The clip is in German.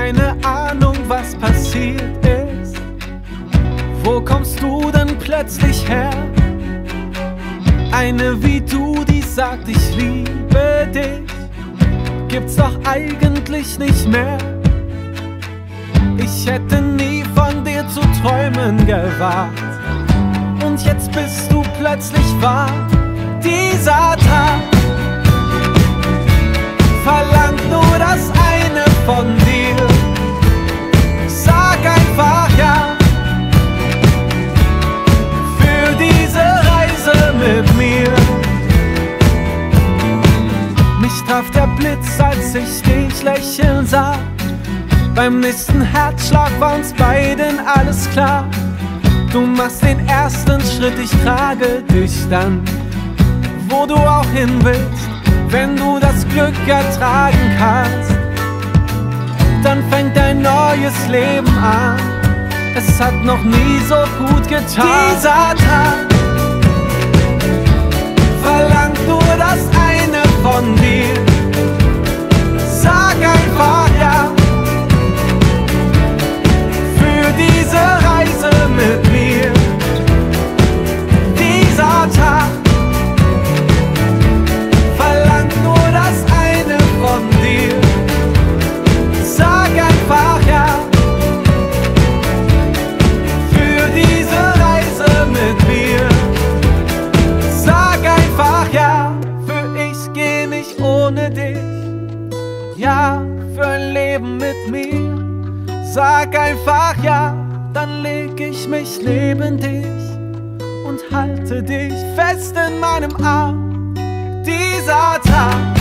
keine Ahnung, was passiert ist. Wo kommst du denn plötzlich her? Eine wie du, die sagt, ich liebe dich, gibt's doch eigentlich nicht mehr. Ich hätte nie von dir zu träumen gewagt, und jetzt bist du plötzlich wahr. Dieser Tag verlangt nur das eine von dir. Sag einfach ja für diese Reise mit mir. Mich traf der Blitz, als ich dich lächeln sah. Beim nächsten Herzschlag war uns beiden alles klar. Du machst den ersten Schritt, ich trage dich dann, wo du auch hin willst. Wenn du das Glück ertragen kannst, dann fängt ein neues Leben an. Es hat noch nie so gut getan. Dieser Tag verlangt nur das eine von dir. Sag einfach ja für diese Reise mit mir. Dieser Tag verlangt nur das eine von dir. Sag einfach ja für diese Reise mit mir. Sag einfach ja, für ich geh nicht ohne dich. Ja, für ein Leben mit mir. Sag einfach ja, dann leg ich mich neben dich und halte dich fest in meinem Arm. Dieser Tag